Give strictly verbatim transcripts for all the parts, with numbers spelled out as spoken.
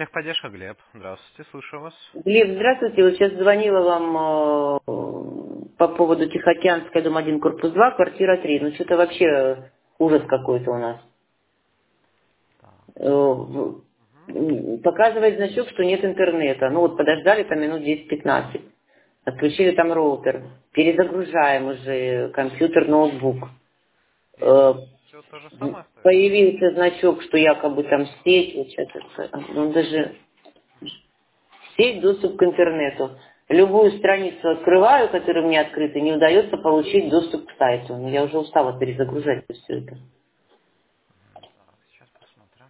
Техподдержка, Глеб. Здравствуйте, слушаю вас. Глеб, здравствуйте. Вот сейчас звонила вам э, по поводу Тихоокеанская, дом один, корпус два, квартира три. Ну, что-то вообще ужас какой-то у нас. Так. Э, в- м, Показывает значок, что нет интернета. Ну, вот подождали там минут десять-пятнадцать. Отключили там роутер. Перезагружаем уже компьютер, ноутбук. И Э, все то же самое остается? Появился значок, что якобы там сеть. Вот сейчас это, он даже... Сеть, доступ к интернету. Любую страницу открываю, которая мне открыта, не удается получить доступ к сайту. Но я уже устала перезагружать все это. Так, сейчас посмотрим.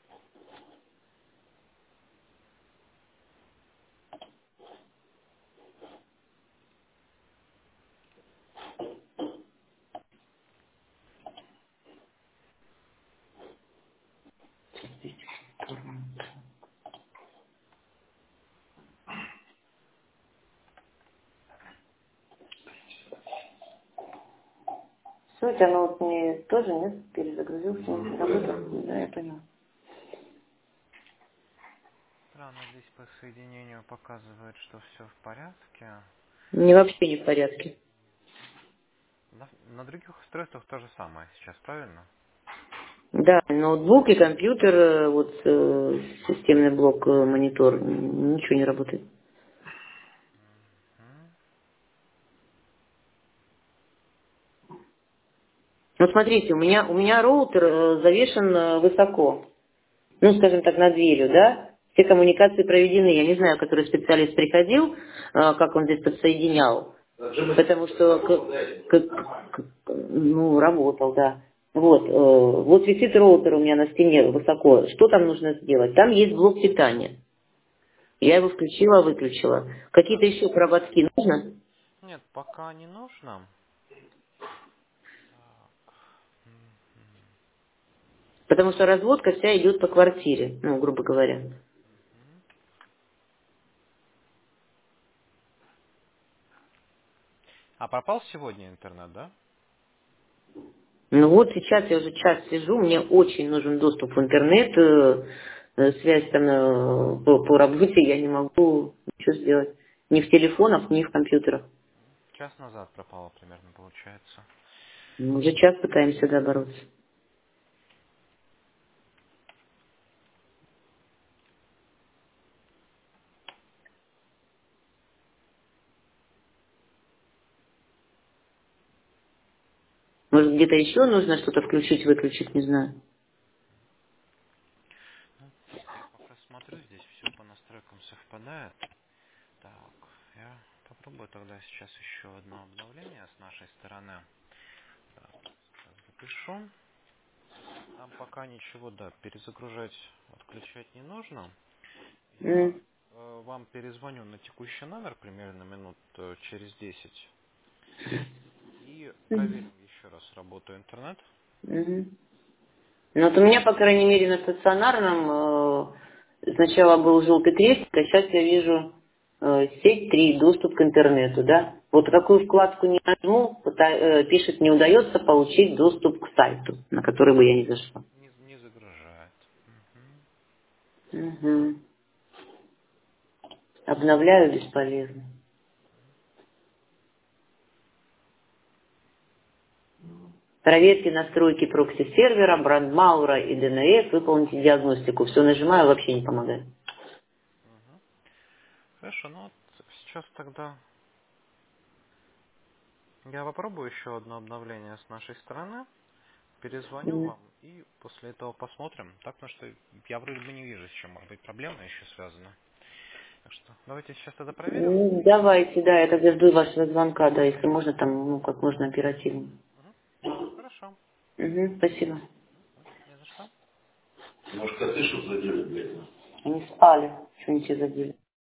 Все это оно вот мне тоже нет, перезагрузился, не работал. Да, я поняла. Странно, здесь по соединению показывает, что все в порядке. Мне вообще не в порядке. На, на других устройствах то же самое сейчас, правильно? Да, ноутбук и компьютер, э, вот э, системный блок, э, монитор, м, ничего не работает. М, Ну смотрите, у меня у меня роутер э, завешен э, высоко. Ну, скажем так, над дверью, да, все коммуникации проведены. Я не знаю, который специалист приходил, а, как он здесь подсоединял, потому что, к- к- к- ну, работал, да. Вот, э, вот висит роутер у меня на стене высоко. Что там нужно сделать? Там есть блок питания. Я его включила, выключила. Какие-то еще проводки нужно? Нет, пока не нужно. Так. Мгм. Потому что разводка вся идет по квартире, ну, грубо говоря. Мгм. А пропал сегодня интернет, да? Ну вот сейчас я уже час сижу, мне очень нужен доступ в интернет, э, э, связь там э, по, по работе, я не могу ничего сделать. Ни в телефонах, ни в компьютерах. Час назад пропало примерно, получается. Мы уже час пытаемся да, бороться. Может где-то еще нужно что-то включить, выключить, не знаю. Ну, я пока смотрю, здесь все по настройкам совпадает. Так, я попробую тогда сейчас еще одно обновление с нашей стороны. Так, сейчас запишу. Нам пока ничего, да, перезагружать, отключать не нужно. Я М, э, вам перезвоню на текущий номер примерно минут э, через десять и мгм, проверим еще раз работу интернет. мгм. Ну вот у меня, по крайней мере, на стационарном э, сначала был желтый крестик, а сейчас я вижу э, сеть три, доступ к интернету, да? Вот какую вкладку не нажму, пыта- э, пишет, не удается получить доступ к сайту, на который бы я не зашла. Не, не загружает. Мгм. Мгм. Обновляю бесполезно. Проверьте настройки прокси-сервера, брандмаура и ди эн эс, выполните диагностику. Все нажимаю, вообще не помогает. Мгм. Хорошо, ну вот сейчас тогда я попробую еще одно обновление с нашей стороны. Перезвоню Мгм. вам и после этого посмотрим. Так, потому что я вроде бы не вижу, с чем может быть проблема еще связана. Так что давайте сейчас тогда проверим. Ну, давайте, да, я тогда жду вашего звонка, да, если можно, там, ну, как можно оперативнее. Мгм. Да, хорошо. Угу, спасибо. Мгм. Не за что. Может, коты что задели, блядь? Они спали, что-нибудь задели.